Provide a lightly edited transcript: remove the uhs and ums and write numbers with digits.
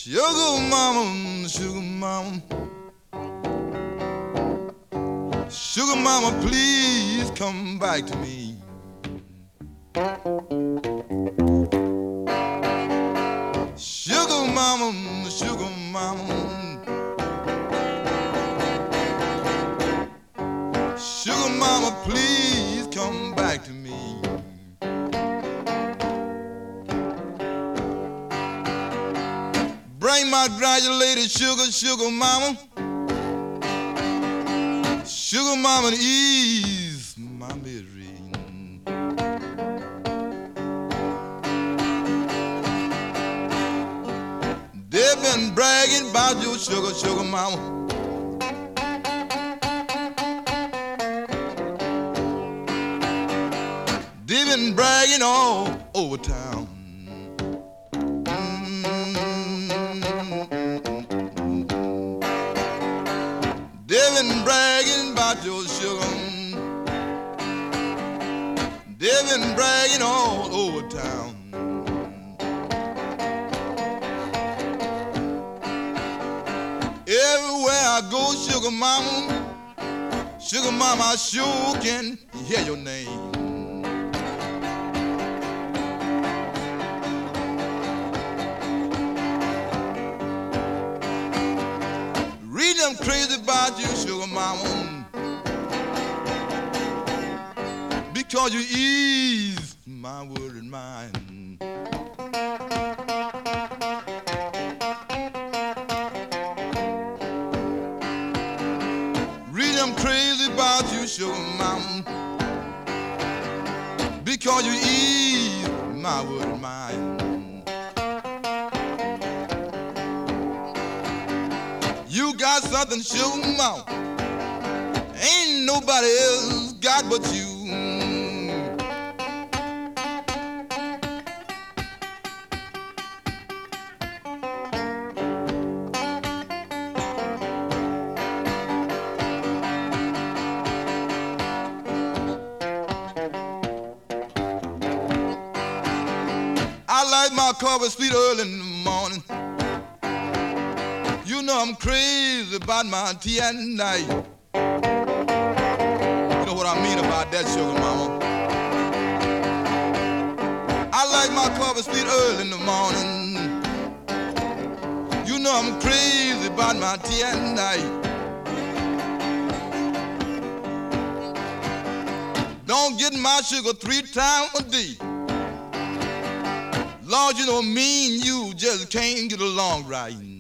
Sugar mama, sugar mama, sugar mama, please come back to me. Sugar mama, sugar mama, sugar mama, please come back to me. Bring my granulated sugar, sugar mama, sugar mama, to ease my misery. They've been bragging about your sugar, sugar mama. They've been bragging all over town. They've been bragging about your sugar. They've been bragging all over town. Everywhere I go, sugar mama, I sure can hear your name. Read them crazy about you, sugar mama, because you ease my worried mind. Read them crazy about you, sugar mama, because you ease my worried mind. You got something, sugar mama, ain't nobody else got but you. I like my coffee sweet early in the morning. You know I'm crazy about my tea at night. You know what I mean about that, sugar mama. I like my coffee sweet early in the morning. You know I'm crazy about my tea at night. Don't get my sugar 3 times a day. Lord, you know me and you just can't get along right.